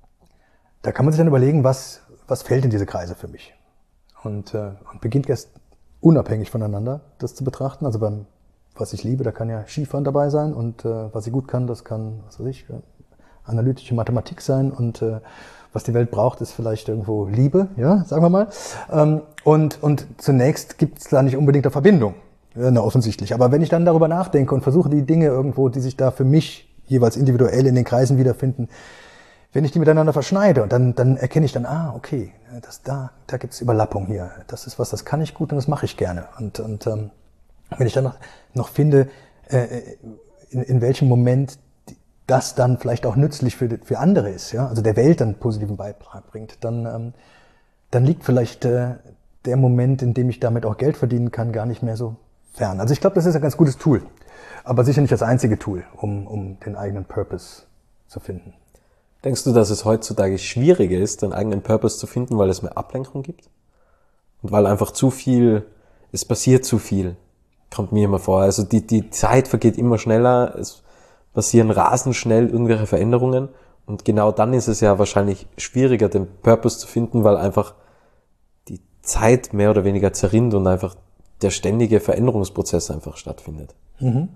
S1: da kann man sich dann überlegen, was, was fällt in diese Kreise für mich. Und, äh, und beginnt erst unabhängig voneinander das zu betrachten. Also beim, was ich liebe, da kann ja Skifahren dabei sein und äh, was ich gut kann, das kann, was weiß ich, äh, analytische Mathematik sein und äh, was die Welt braucht, ist vielleicht irgendwo Liebe, ja, sagen wir mal. Ähm, und, und zunächst gibt es da nicht unbedingt eine Verbindung, ja, na, offensichtlich. Aber wenn ich dann darüber nachdenke und versuche, die Dinge irgendwo, die sich da für mich jeweils individuell in den Kreisen wiederfinden, wenn ich die miteinander verschneide und dann, dann erkenne ich dann, ah, okay, das, da, da gibt's Überlappung hier. Das ist was, das kann ich gut und das mache ich gerne. Und, und ähm, wenn ich dann noch, noch finde, äh, in, in welchem Moment das dann vielleicht auch nützlich für, für andere ist, ja, also der Welt dann positiven Beitrag bringt, dann, ähm, dann liegt vielleicht äh, der Moment, in dem ich damit auch Geld verdienen kann, gar nicht mehr so fern. Also ich glaube, das ist ein ganz gutes Tool, aber sicher nicht das einzige Tool, um, um den eigenen Purpose zu finden.
S2: Denkst du, dass es heutzutage schwieriger ist, den eigenen Purpose zu finden, weil es mehr Ablenkung gibt? Und weil einfach zu viel, es passiert zu viel, kommt mir immer vor. Also die, die Zeit vergeht immer schneller, es passieren rasend schnell irgendwelche Veränderungen und genau dann ist es ja wahrscheinlich schwieriger, den Purpose zu finden, weil einfach die Zeit mehr oder weniger zerrinnt und einfach der ständige Veränderungsprozess einfach stattfindet.
S1: Mhm.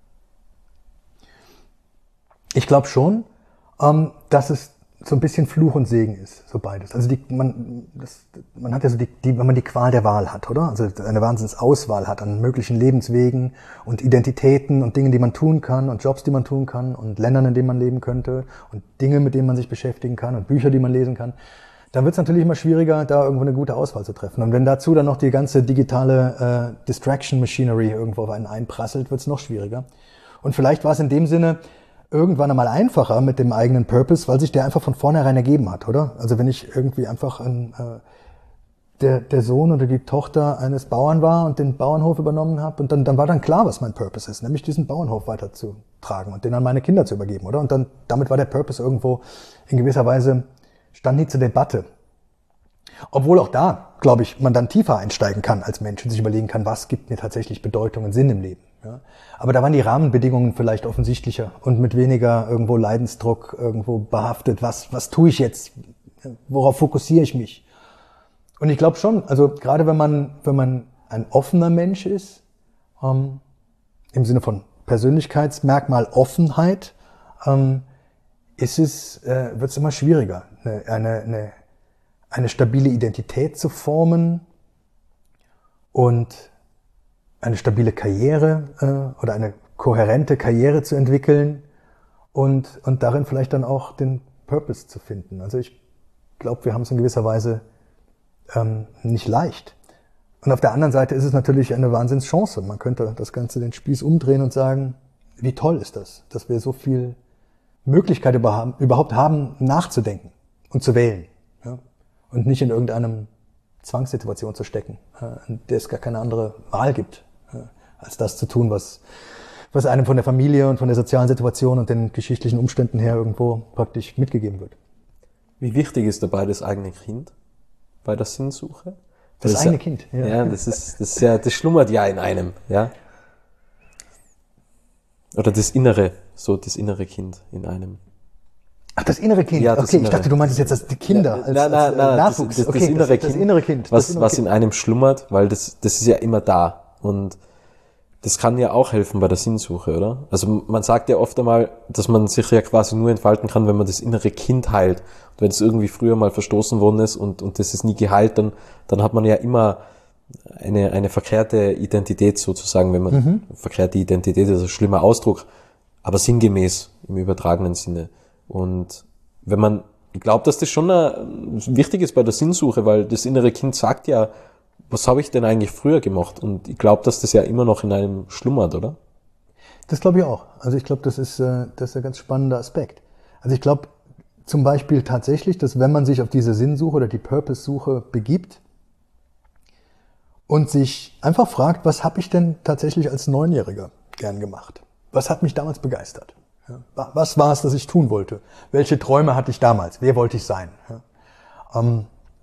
S1: Ich glaube schon, ähm, dass es so ein bisschen Fluch und Segen ist, so beides. Also die, man, das, man hat ja so die, die, wenn man die Qual der Wahl hat, oder? Also eine Wahnsinnsauswahl hat an möglichen Lebenswegen und Identitäten und Dingen, die man tun kann und Jobs, die man tun kann und Ländern, in denen man leben könnte und Dinge, mit denen man sich beschäftigen kann und Bücher, die man lesen kann, dann wird es natürlich immer schwieriger, da irgendwo eine gute Auswahl zu treffen. Und wenn dazu dann noch die ganze digitale äh, Distraction Machinery irgendwo auf einen einprasselt, wird es noch schwieriger. Und vielleicht war es in dem Sinne irgendwann einmal einfacher mit dem eigenen Purpose, weil sich der einfach von vornherein ergeben hat, oder? Also wenn ich irgendwie einfach ein, äh, der, der Sohn oder die Tochter eines Bauern war und den Bauernhof übernommen habe und dann, dann war dann klar, was mein Purpose ist, nämlich diesen Bauernhof weiterzutragen und den an meine Kinder zu übergeben, oder? Und dann damit war der Purpose irgendwo in gewisser Weise, stand nie zur Debatte. Obwohl auch da, glaube ich, man dann tiefer einsteigen kann als Mensch und sich überlegen kann, was gibt mir tatsächlich Bedeutung und Sinn im Leben. Ja? Aber da waren die Rahmenbedingungen vielleicht offensichtlicher und mit weniger irgendwo Leidensdruck irgendwo behaftet. Was, was tue ich jetzt? Worauf fokussiere ich mich? Und ich glaube schon, also gerade wenn man, wenn man ein offener Mensch ist, ähm, im Sinne von Persönlichkeitsmerkmal Offenheit, ähm, ist es, äh, wird es immer schwieriger, eine, eine, eine, eine stabile Identität zu formen und eine stabile Karriere äh, oder eine kohärente Karriere zu entwickeln und, und darin vielleicht dann auch den Purpose zu finden. Also ich glaube, wir haben es in gewisser Weise ähm, nicht leicht. Und auf der anderen Seite ist es natürlich eine Wahnsinnschance. Man könnte das Ganze den Spieß umdrehen und sagen, wie toll ist das, dass wir so viel Möglichkeit überhaupt haben, nachzudenken und zu wählen. Ja? Und nicht in irgendeinem Zwangssituation zu stecken, äh, in der es gar keine andere Wahl gibt, äh, als das zu tun, was, was einem von der Familie und von der sozialen Situation und den geschichtlichen Umständen her irgendwo praktisch mitgegeben wird.
S2: Wie wichtig ist dabei das eigene Kind bei der Sinnsuche?
S1: Das, das eigene
S2: ja,
S1: Kind,
S2: ja. Ja, das ist, das ist ja, das schlummert ja in einem, ja. Oder das innere, so das innere Kind in einem.
S1: Ach, das innere Kind.
S2: Ja, das
S1: okay,
S2: innere.
S1: Ich dachte, du meintest jetzt das, die Kinder
S2: ja,
S1: als,
S2: nein,
S1: als
S2: nein,
S1: äh, Nachwuchs.
S2: Das, das,
S1: okay,
S2: das, innere,
S1: das,
S2: kind,
S1: das innere Kind,
S2: was,
S1: das innere
S2: was
S1: kind.
S2: in einem schlummert, weil das, das ist ja immer da. Und das kann ja auch helfen bei der Sinnsuche, oder? Also man sagt ja oft einmal, dass man sich ja quasi nur entfalten kann, wenn man das innere Kind heilt. Und wenn es irgendwie früher mal verstoßen worden ist und, und das ist nie geheilt, dann, dann hat man ja immer eine, eine verkehrte Identität sozusagen, wenn man, mhm. verkehrte Identität ist ein schlimmer Ausdruck, aber sinngemäß im übertragenen Sinne. Und wenn man, ich glaube, dass das schon wichtig ist bei der Sinnsuche, weil das innere Kind sagt ja, was habe ich denn eigentlich früher gemacht? Und ich glaube, dass das ja immer noch in einem schlummert, oder?
S1: Das glaube ich auch. Also ich glaube, das ist, äh, das ist ein ganz spannender Aspekt. Also ich glaube zum Beispiel tatsächlich, dass wenn man sich auf diese Sinnsuche oder die Purpose-Suche begibt und sich einfach fragt, was habe ich denn tatsächlich als Neunjähriger gern gemacht? Was hat mich damals begeistert? Ja, was war es, das ich tun wollte? Welche Träume hatte ich damals? Wer wollte ich sein? Ja, ähm,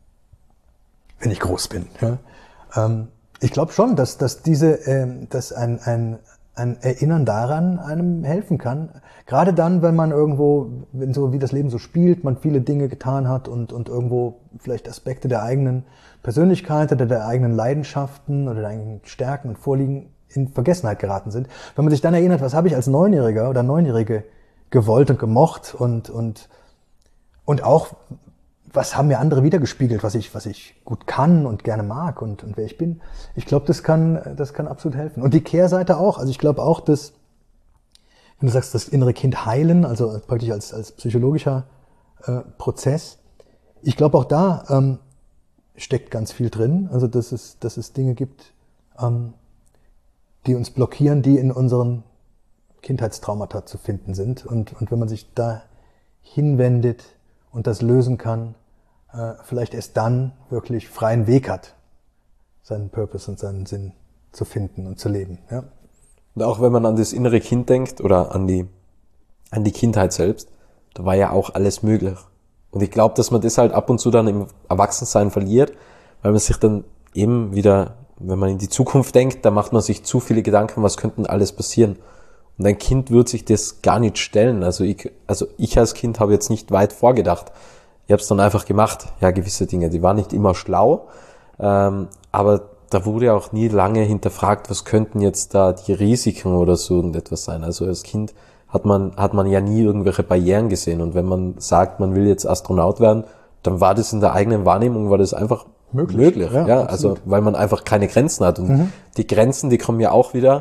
S1: wenn ich groß bin. Ja. Ähm, ich glaube schon, dass, dass diese, ähm, dass ein, ein, ein Erinnern daran einem helfen kann. Gerade dann, wenn man irgendwo, wenn so wie das Leben so spielt, man viele Dinge getan hat und, und irgendwo vielleicht Aspekte der eigenen Persönlichkeit oder der eigenen Leidenschaften oder der eigenen Stärken und Vorliegen in Vergessenheit geraten sind. Wenn man sich dann erinnert, was habe ich als Neunjähriger oder Neunjährige gewollt und gemocht und, und, und auch, was haben mir andere wiedergespiegelt, was ich, was ich gut kann und gerne mag und, und wer ich bin. Ich glaube, das kann, das kann absolut helfen. Und die Kehrseite auch. Also ich glaube auch, dass, wenn du sagst, das innere Kind heilen, also praktisch als, als psychologischer äh, Prozess, ich glaube auch da ähm, steckt ganz viel drin. Also dass es, dass es Dinge gibt, ähm, die uns blockieren, die in unseren Kindheitstraumata zu finden sind. Und, und wenn man sich da hinwendet und das lösen kann, äh, vielleicht erst dann wirklich freien Weg hat, seinen Purpose und seinen Sinn zu finden und zu leben. Ja.
S2: Und auch wenn man an das innere Kind denkt oder an die, an die Kindheit selbst, da war ja auch alles möglich. Und ich glaube, dass man das halt ab und zu dann im Erwachsensein verliert, weil man sich dann eben wieder, wenn man in die Zukunft denkt, da macht man sich zu viele Gedanken, was könnte alles passieren. Und ein Kind wird sich das gar nicht stellen. Also ich, also ich als Kind habe jetzt nicht weit vorgedacht. Ich habe es dann einfach gemacht. Ja, gewisse Dinge, die waren nicht immer schlau, ähm, aber da wurde auch nie lange hinterfragt, was könnten jetzt da die Risiken oder so irgendetwas sein. Also als Kind hat man hat man ja nie irgendwelche Barrieren gesehen. Und wenn man sagt, man will jetzt Astronaut werden, dann war das in der eigenen Wahrnehmung, war das einfach möglich. möglich ja, ja also weil man einfach keine Grenzen hat. Und mhm. die Grenzen, die kommen ja auch wieder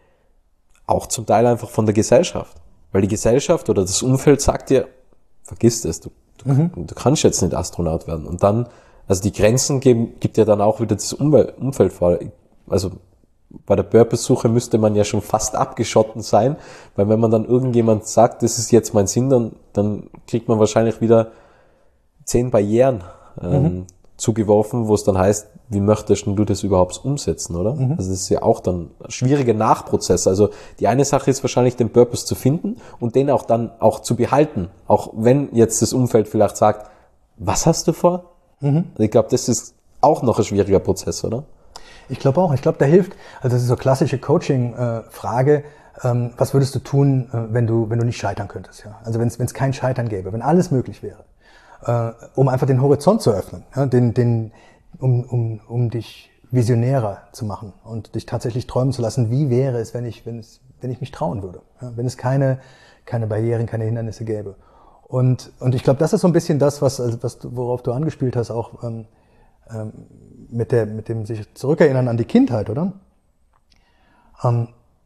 S2: auch zum Teil einfach von der Gesellschaft. Weil die Gesellschaft oder das Umfeld sagt dir, vergiss das, du, du, mhm. du kannst jetzt nicht Astronaut werden. Und dann, also die Grenzen geben, gibt ja dann auch wieder das Umfeld vor. Also bei der Purpose-Suche müsste man ja schon fast abgeschotten sein, weil wenn man dann irgendjemand sagt, das ist jetzt mein Sinn, dann, dann kriegt man wahrscheinlich wieder zehn Barrieren ähm, mhm. zugeworfen, wo es dann heißt, wie möchtest du das überhaupt umsetzen, oder? Mhm. Also das ist ja auch dann ein schwieriger Nachprozess. Also die eine Sache ist wahrscheinlich, den Purpose zu finden und den auch dann auch zu behalten. Auch wenn jetzt das Umfeld vielleicht sagt, was hast du vor? Mhm. Also ich glaube, das ist auch noch ein schwieriger Prozess, oder?
S1: Ich glaube auch. Ich glaube, da hilft, also das ist so eine klassische Coaching-Frage, ähm, was würdest du tun, äh, wenn du wenn du nicht scheitern könntest? Ja? Also wenn es kein Scheitern gäbe, wenn alles möglich wäre, äh, um einfach den Horizont zu öffnen, ja? den, den, um, um, um dich visionärer zu machen und dich tatsächlich träumen zu lassen, wie wäre es, wenn ich, wenn es, wenn ich mich trauen würde, ja? Wenn es keine, keine Barrieren, keine Hindernisse gäbe. Und, und ich glaube, das ist so ein bisschen das, was, also was worauf du angespielt hast, auch ähm, ähm, mit der, mit dem sich zurückerinnern an die Kindheit, oder? Ähm,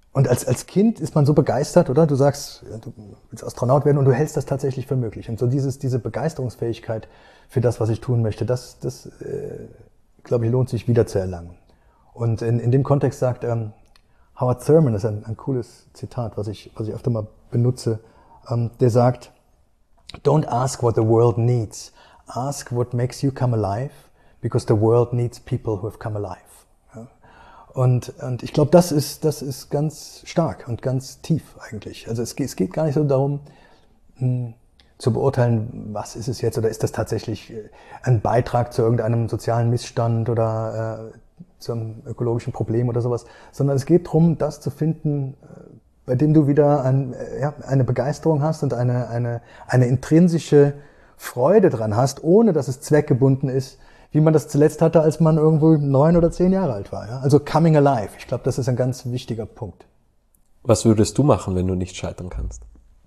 S1: Und als, als Kind ist man so begeistert, oder? Du sagst, du willst Astronaut werden und du hältst das tatsächlich für möglich. Und so dieses, diese Begeisterungsfähigkeit für das, was ich tun möchte, das, das äh, glaube ich, lohnt sich wieder zu erlangen. Und in, in dem Kontext sagt ähm, Howard Thurman, das ist ein, ein cooles Zitat, was ich, was ich öfter mal benutze, ähm, der sagt, don't ask what the world needs, ask what makes you come alive, because the world needs people who have come alive. Und, und ich glaube, das ist, das ist ganz stark und ganz tief eigentlich. Also es geht, es geht gar nicht so darum, mh, zu beurteilen, was ist es jetzt oder ist das tatsächlich ein Beitrag zu irgendeinem sozialen Missstand oder äh, zu einem ökologischen Problem oder sowas, sondern es geht darum, das zu finden, äh, bei dem du wieder ein, äh, ja, eine Begeisterung hast und eine, eine, eine intrinsische Freude dran hast, ohne dass es zweckgebunden ist, wie man das zuletzt hatte, als man irgendwo neun oder zehn Jahre alt war. Ja? Also coming alive. Ich glaube, das ist ein ganz wichtiger Punkt.
S2: Was würdest du machen, wenn du nicht scheitern kannst?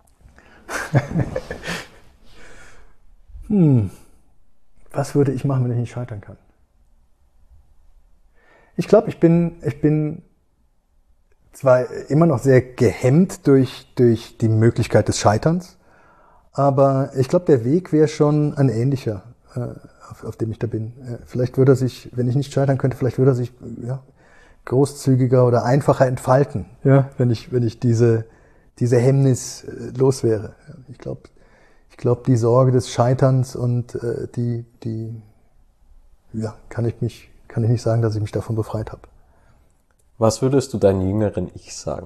S1: hm. Was würde ich machen, wenn ich nicht scheitern kann? Ich glaube, ich bin, ich bin zwar immer noch sehr gehemmt durch, durch die Möglichkeit des Scheiterns, aber ich glaube, der Weg wäre schon ein ähnlicher. Äh, Auf, auf dem ich da bin. Vielleicht würde er sich, wenn ich nicht scheitern könnte, vielleicht würde er sich ja, großzügiger oder einfacher entfalten, ja, wenn ich, wenn ich diese, diese Hemmnis los wäre. Ich glaube, ich glaube, die Sorge des Scheiterns und äh, die, die, ja, kann ich mich, kann ich nicht sagen, dass ich mich davon befreit habe.
S2: Was würdest du deinem jüngeren Ich sagen?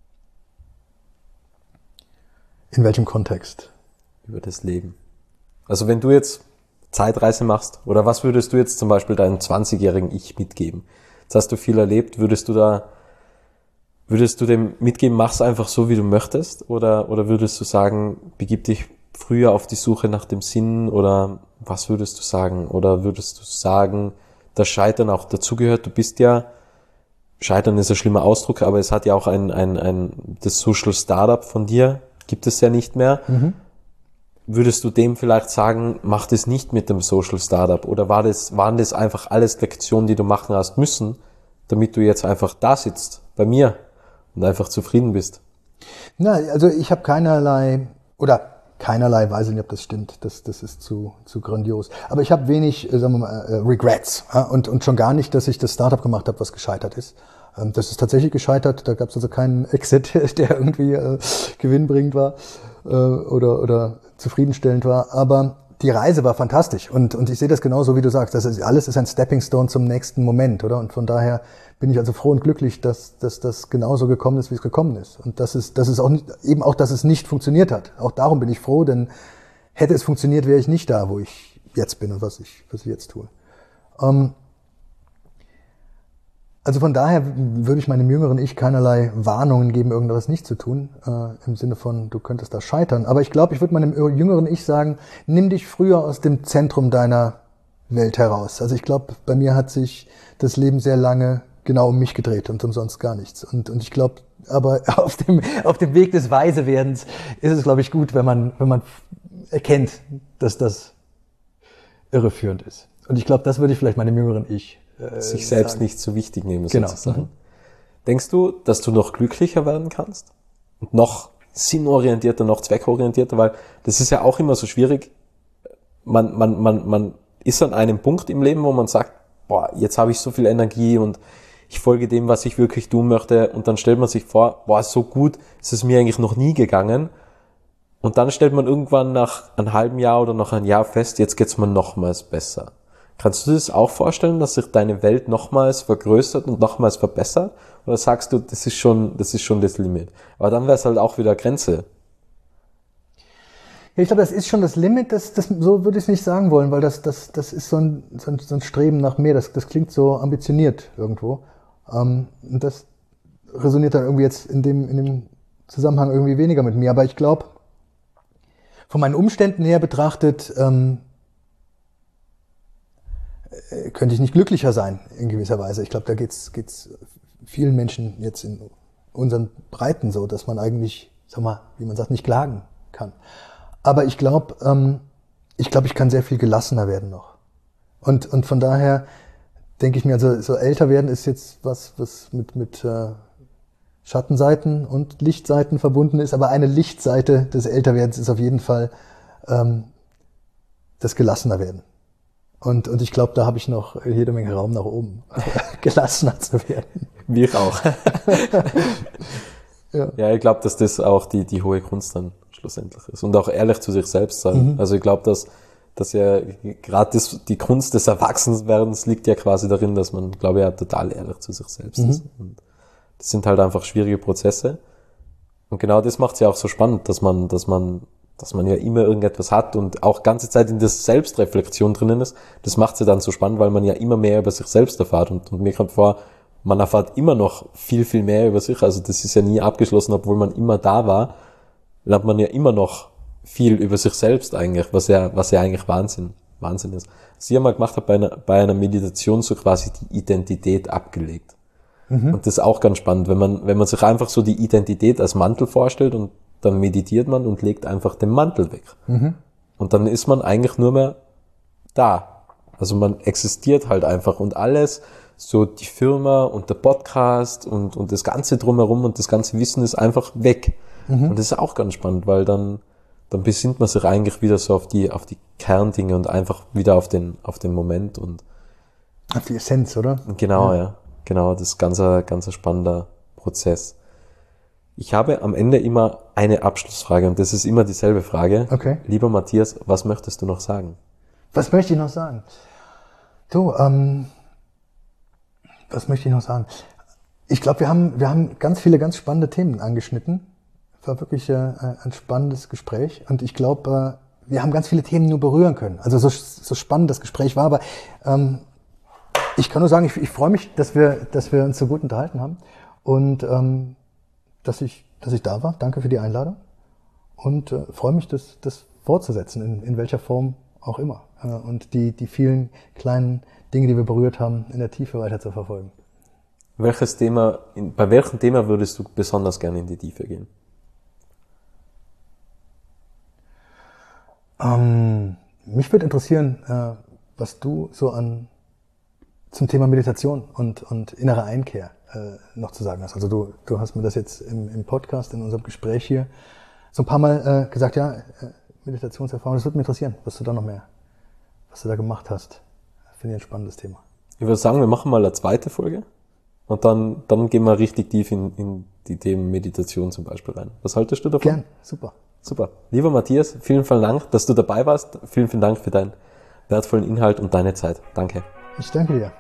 S1: In welchem Kontext?
S2: Über das Leben. Also wenn du jetzt Zeitreise machst? Oder was würdest du jetzt zum Beispiel deinem zwanzigjährigen Ich mitgeben? Jetzt hast du viel erlebt, würdest du da, würdest du dem mitgeben, mach's einfach so, wie du möchtest? Oder, oder würdest du sagen, begib dich früher auf die Suche nach dem Sinn? Oder was würdest du sagen? Oder würdest du sagen, dass Scheitern auch dazugehört? Du bist ja, Scheitern ist ein schlimmer Ausdruck, aber es hat ja auch ein, ein, ein, das Social Startup von dir, gibt es ja nicht mehr. Mhm. Würdest du dem vielleicht sagen, mach das nicht mit dem Social Startup? Oder war das, waren das einfach alles Lektionen, die du machen hast müssen, damit du jetzt einfach da sitzt, bei mir, und einfach zufrieden bist?
S1: Na, also ich habe keinerlei, oder keinerlei, weiß ich nicht, ob das stimmt, das, das ist zu, zu grandios. Aber ich habe wenig, sagen wir mal, äh, Regrets. Ja? Und, und schon gar nicht, dass ich das Startup gemacht habe, was gescheitert ist. Ähm, das ist tatsächlich gescheitert, da gab es also keinen Exit, der irgendwie äh, gewinnbringend war äh, oder, oder zufriedenstellend war, aber die Reise war fantastisch und, und ich sehe das genauso, wie du sagst, das ist, alles ist ein Stepping Stone zum nächsten Moment, oder? Und von daher bin ich also froh und glücklich, dass, dass das genauso gekommen ist, wie es gekommen ist. Und das ist, das ist auch nicht, eben auch, dass es nicht funktioniert hat. Auch darum bin ich froh, denn hätte es funktioniert, wäre ich nicht da, wo ich jetzt bin und was ich, was ich jetzt tue. Ähm, Also von daher würde ich meinem jüngeren Ich keinerlei Warnungen geben, irgendwas nicht zu tun, äh, im Sinne von, du könntest da scheitern. Aber ich glaube, ich würde meinem jüngeren Ich sagen, nimm dich früher aus dem Zentrum deiner Welt heraus. Also ich glaube, bei mir hat sich das Leben sehr lange genau um mich gedreht und umsonst gar nichts. Und, und ich glaube, aber auf dem, auf dem Weg des Weisewerdens ist es, glaube ich, gut, wenn man, wenn man erkennt, dass das irreführend ist. Und ich glaube, das würde ich vielleicht meinem jüngeren Ich
S2: sich selbst sagen. Nicht so wichtig nehmen,
S1: genau.
S2: sozusagen. Mhm. Denkst du, dass du noch glücklicher werden kannst? Und noch sinnorientierter, noch zweckorientierter? Weil das ist ja auch immer so schwierig. Man, man, man, man ist an einem Punkt im Leben, wo man sagt, boah, jetzt habe ich so viel Energie und ich folge dem, was ich wirklich tun möchte. Und dann stellt man sich vor, boah, so gut ist es mir eigentlich noch nie gegangen. Und dann stellt man irgendwann nach einem halben Jahr oder nach einem Jahr fest, jetzt geht's mir nochmals besser. Kannst du dir das auch vorstellen, dass sich deine Welt nochmals vergrößert und nochmals verbessert? Oder sagst du, das ist schon, das ist schon das Limit? Aber dann wäre es halt auch wieder Grenze.
S1: Ja, ich glaube, das ist schon das Limit, das, das, so würde ich es nicht sagen wollen, weil das, das, das ist so ein, so ein, so ein Streben nach mehr, das, das klingt so ambitioniert irgendwo. Ähm, und das resoniert dann irgendwie jetzt in dem, in dem Zusammenhang irgendwie weniger mit mir. Aber ich glaube, von meinen Umständen her betrachtet, ähm, könnte ich nicht glücklicher sein, in gewisser Weise. Ich glaube, da geht's, geht's vielen Menschen jetzt in unseren Breiten so, dass man eigentlich, sag mal, wie man sagt, nicht klagen kann. Aber ich glaube, ähm, ich glaube, ich kann sehr viel gelassener werden noch. Und, und von daher denke ich mir, also so älter werden ist jetzt was, was mit, mit, äh, Schattenseiten und Lichtseiten verbunden ist, aber eine Lichtseite des Älterwerdens ist auf jeden Fall ähm, das Gelassenerwerden. Und, und ich glaube, da habe ich noch jede Menge Raum nach oben, gelassener zu werden.
S2: Wir auch.
S1: ja.
S2: ja, ich glaube, dass das auch die, die hohe Kunst dann schlussendlich ist. Und auch ehrlich zu sich selbst sein. Mhm. Also ich glaube, dass, dass ja gerade die Kunst des Erwachsenwerdens liegt ja quasi darin, dass man, glaube ich, ja total ehrlich zu sich selbst mhm. ist. Und das sind halt einfach schwierige Prozesse. Und genau das macht es ja auch so spannend, dass man, dass man, dass man ja immer irgendetwas hat und auch ganze Zeit in der Selbstreflexion drinnen ist. Das macht es ja dann so spannend, weil man ja immer mehr über sich selbst erfährt. Und, und mir kommt vor, man erfährt immer noch viel, viel mehr über sich. Also das ist ja nie abgeschlossen, obwohl man immer da war, lernt man ja immer noch viel über sich selbst eigentlich, was ja, was ja eigentlich Wahnsinn, Wahnsinn ist. Was ich einmal gemacht habe bei einer, bei einer Meditation, so quasi die Identität abgelegt. Mhm. Und das ist auch ganz spannend, wenn man, wenn man sich einfach so die Identität als Mantel vorstellt und dann meditiert man und legt einfach den Mantel weg. Mhm. Und dann ist man eigentlich nur mehr da. Also man existiert halt einfach und alles, so die Firma und der Podcast und, und das Ganze drumherum und das ganze Wissen ist einfach weg. Mhm. Und das ist auch ganz spannend, weil dann, dann besinnt man sich eigentlich wieder so auf die, auf die Kerndinge und einfach wieder auf den, auf den Moment und
S1: auf die Essenz, oder?
S2: Genau, ja. ja. Genau, das ist ganz, ganz spannender Prozess. Ich habe am Ende immer eine Abschlussfrage und das ist immer dieselbe Frage.
S1: Okay.
S2: Lieber Matthias, was möchtest du noch sagen?
S1: Was möchte ich noch sagen? Du, ähm, was möchte ich noch sagen? Ich glaube, wir haben, wir haben ganz viele ganz spannende Themen angeschnitten. War wirklich äh, ein spannendes Gespräch und ich glaube, äh, wir haben ganz viele Themen nur berühren können. Also so, so spannend das Gespräch war, aber ähm, ich kann nur sagen, ich, ich freue mich, dass wir, dass wir uns so gut unterhalten haben und ähm, dass ich, dass ich da war. Danke für die Einladung und äh, freue mich, das, das fortzusetzen, in, in welcher Form auch immer. Äh, und die, die vielen kleinen Dinge, die wir berührt haben, in der Tiefe weiter zu verfolgen.
S2: Welches Thema, in, bei welchem Thema würdest du besonders gerne in die Tiefe gehen?
S1: Ähm, mich würde interessieren, äh, was du so an zum Thema Meditation und, und innere Einkehr äh, noch zu sagen hast. Also du, du hast mir das jetzt im, im Podcast, in unserem Gespräch hier so ein paar Mal äh, gesagt, ja, äh, Meditationserfahrung, das würde mich interessieren, was du da noch mehr, was du da gemacht hast. Finde ich ein spannendes Thema.
S2: Ich würde sagen, wir machen mal eine zweite Folge und dann, dann gehen wir richtig tief in, in die Themen Meditation zum Beispiel rein. Was haltest du davon?
S1: Gern, super.
S2: Super. Lieber Matthias, vielen, vielen Dank, dass du dabei warst. Vielen, vielen Dank für deinen wertvollen Inhalt und deine Zeit. Danke.
S1: Ich danke dir.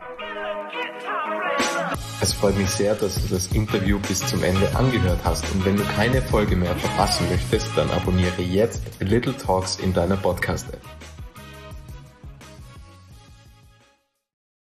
S2: Es freut mich sehr, dass du das Interview bis zum Ende angehört hast und wenn du keine Folge mehr verpassen möchtest, dann abonniere jetzt Little Talks in deiner Podcast-App.